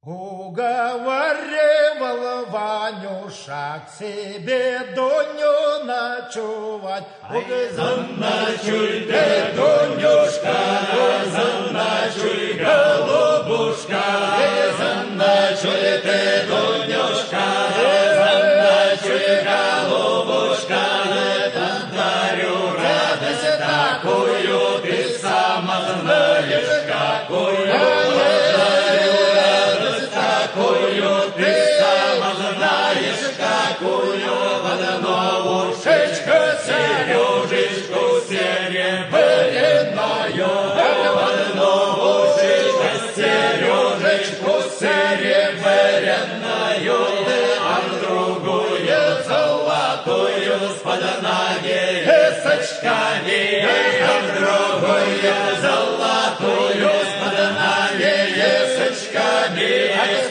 Уговаривал Ванюша к себе Дуню ночевать. Заночуй ты, Дунюшка, заночуй, голубушка, заночуй ты, Дунюшка, заночуй, голубушка, подарю радость такую, ты сама знаешь, какую. Ты сама знаешь, какую одновушечку, сережечку серебряную, одновушечку, сережечку серебряную, а другую золотую с поднавесочками, а другую золотую с поднавесочками, с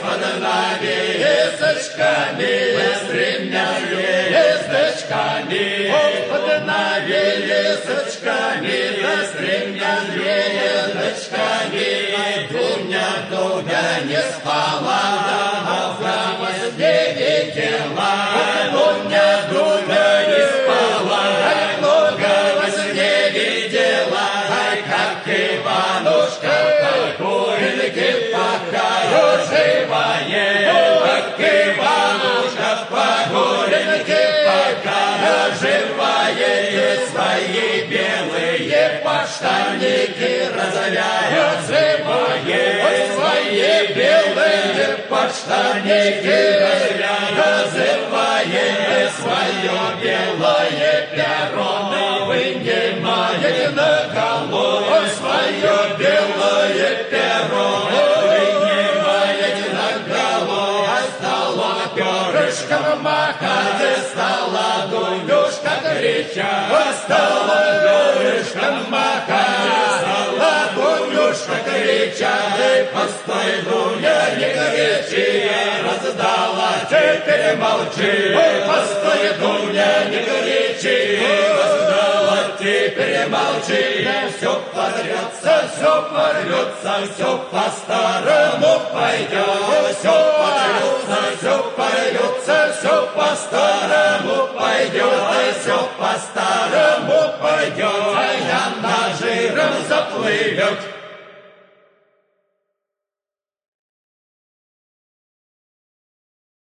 поднавесочками, с тремя звездочками, под навесочками, с тремя звездочками. Дуня не спала, а вас не видела. Дуня не спала, много вас не видела. Как Иванушка покойники пока живая, как Иванушка покойники пока живая, свои белые подштанники разоряют зимой, свои белые подштанники разоряют зимой, свое белое перо вынимает на голову, свое белое перо вынимает на голову, стала перышком махать, стала Дунюшка кричать, стала перышком махать, стала Дунюшка кричать. Постой, Дуня, не кричи, раздала, теперь молчи. Постой, Дуня, не кричи, раздала, теперь молчи. Все порвется, все порвется, все по-старому пойдет. Все порвется, все порвется, все по-старому